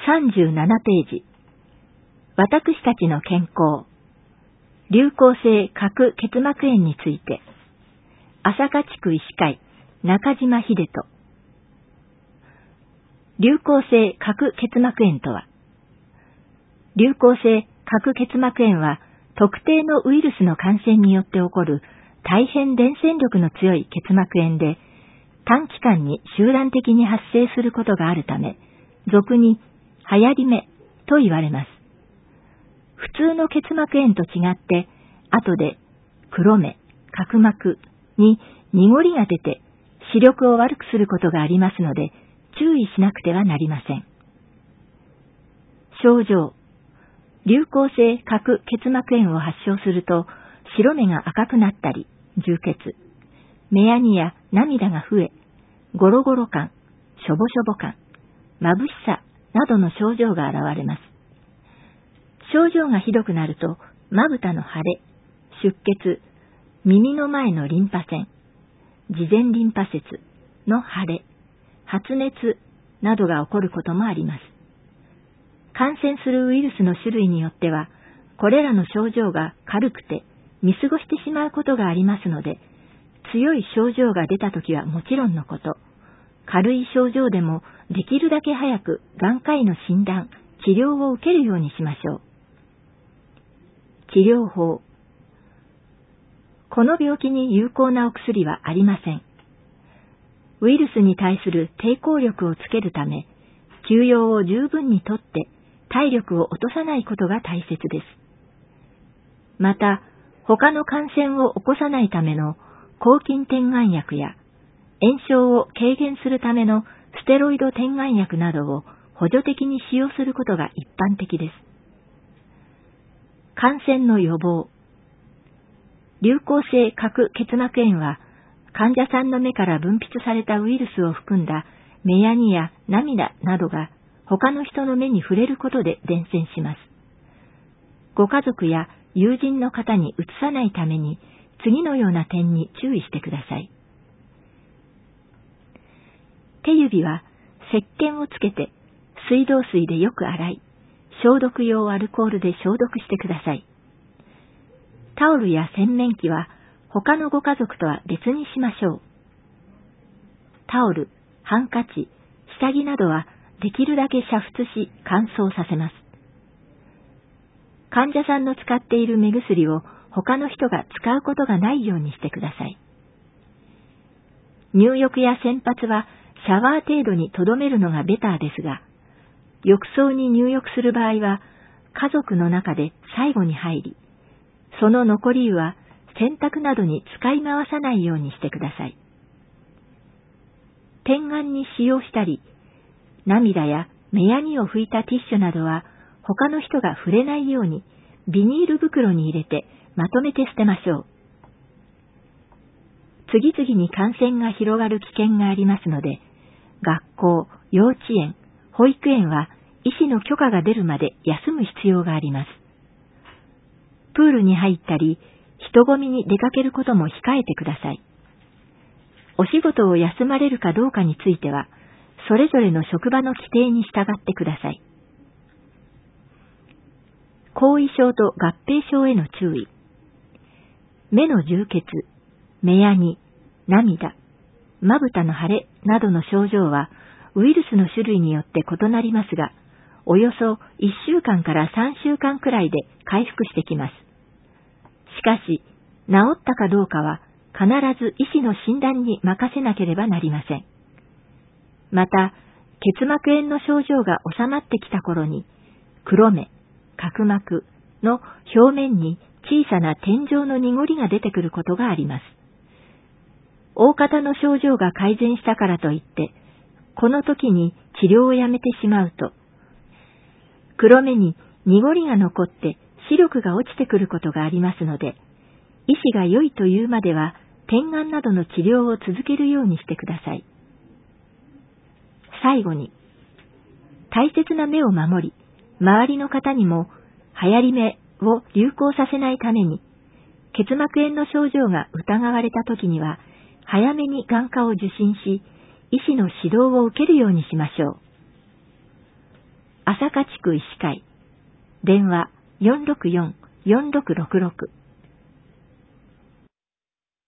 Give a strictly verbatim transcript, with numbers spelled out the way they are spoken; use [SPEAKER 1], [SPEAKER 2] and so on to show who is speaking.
[SPEAKER 1] さんじゅうななページ。私たちの健康。流行性角結膜炎について。朝霞地区医師会、中島秀人。流行性角結膜炎とは、流行性角結膜炎は特定のウイルスの感染によって起こる大変伝染力の強い結膜炎で、短期間に集団的に発生することがあるため、俗に流行り目と言われます。普通の結膜炎と違って、後で黒目、角膜に濁りが出て視力を悪くすることがありますので、注意しなくてはなりません。症状。流行性角結膜炎を発症すると、白目が赤くなったり、充血、目やにや涙が増え、ゴロゴロ感、しょぼしょぼ感、眩しさなどの症状が現れます。症状がひどくなると、まぶたの腫れ、出血、耳の前のリンパ腺、痔前リンパ節の腫れ、発熱などが起こることもあります。感染するウイルスの種類によっては、これらの症状が軽くて見過ごしてしまうことがありますので、強い症状が出たときはもちろんのこと、軽い症状でもできるだけ早く眼科医の診断、治療を受けるようにしましょう。治療法。この病気に有効なお薬はありません。ウイルスに対する抵抗力をつけるため、休養を十分にとって体力を落とさないことが大切です。また、他の感染を起こさないための抗菌点眼薬や炎症を軽減するためのステロイド点眼薬などを補助的に使用することが一般的です。感染の予防。流行性角結膜炎は、患者さんの目から分泌されたウイルスを含んだ目やにや涙などが他の人の目に触れることで伝染します。ご家族や友人の方にうつさないために、次のような点に注意してください。手指は石鹸をつけて水道水でよく洗い、消毒用アルコールで消毒してください。タオルや洗面器は他のご家族とは別にしましょう。タオル、ハンカチ、下着などはできるだけ煮沸し乾燥させます。患者さんの使っている目薬を他の人が使うことがないようにしてください。入浴や洗髪はシャワー程度にとどめるのがベターですが、浴槽に入浴する場合は家族の中で最後に入り、その残り湯は洗濯などに使い回さないようにしてください。点眼に使用したり、涙や目やにを拭いたティッシュなどは他の人が触れないようにビニール袋に入れてまとめて捨てましょう。次々に感染が広がる危険がありますので、学校、幼稚園、保育園は医師の許可が出るまで休む必要があります。プールに入ったり、人混みに出かけることも控えてください。お仕事を休まれるかどうかについては、それぞれの職場の規定に従ってください。後遺症と合併症への注意。目の充血、目やに、涙、まぶたの腫れなどの症状はウイルスの種類によって異なりますが、およそいっしゅうかんからさんしゅうかんくらいで回復してきます。しかし、治ったかどうかは必ず医師の診断に任せなければなりません。また、結膜炎の症状が治まってきた頃に、黒目、角膜の表面に小さな点状の濁りが出てくることがあります。大方の症状が改善したからといって、この時に治療をやめてしまうと、黒目に濁りが残って視力が落ちてくることがありますので、医師が良いというまでは点眼などの治療を続けるようにしてください。最後に、大切な目を守り、周りの方にも流行り目を流行させないために、結膜炎の症状が疑われた時には、早めに眼科を受診し、医師の指導を受けるようにしましょう。 朝霞地区医師会。電話 よんろくよん よんろくろくろく